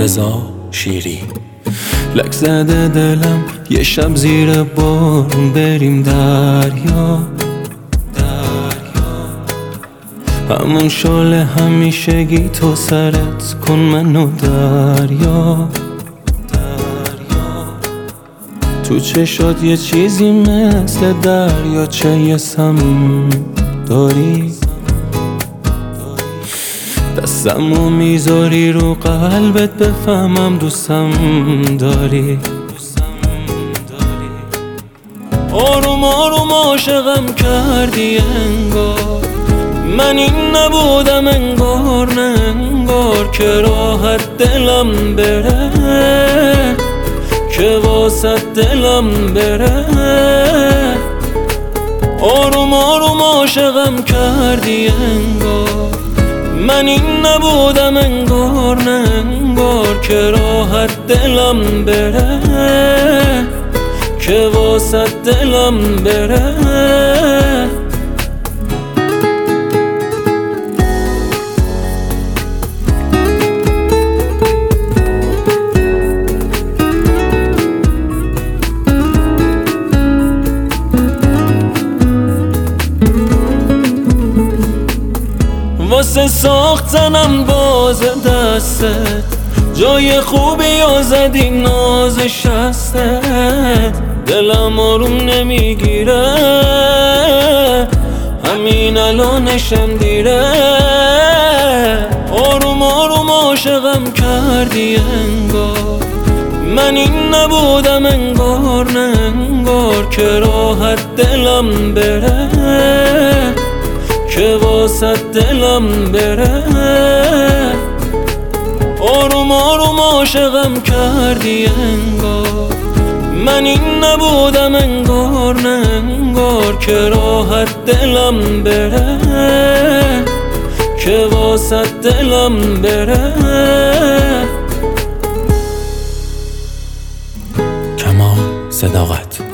رضا شیری. لک زده دلم یه شب زیر بارون بریم دریا، همون شال همیشگی تو سرت کن منو دریا. تو چشات یه چیزی مثل دریاچه یه سم داری، دستمو میذاری رو قلبت بفهمم دوستم داری. آروم آروم عاشقم کردی انگار، من این نبودم انگار نه انگار، که راحت دلم بره، که واسه دلم بره. آروم آروم عاشقم کردی انگار، من این نبودم انگار نه انگار، که راحت دلم بره، که واسه دلم بره. واسه ساختنم باز دستت، جای خوبی و زدی ناز شستت، دلم آروم نمیگیره، همین الانشم دیره. آروم آروم عاشقم کردی انگار، من این نبودم انگار نه انگار، که راحت دلم بره، که واسه دلم بره. آروم آروم عاشقم کردی انگار، من این نبودم انگار نه انگار، که راحت دلم بره، که واسه دلم بره. کمال صداقت.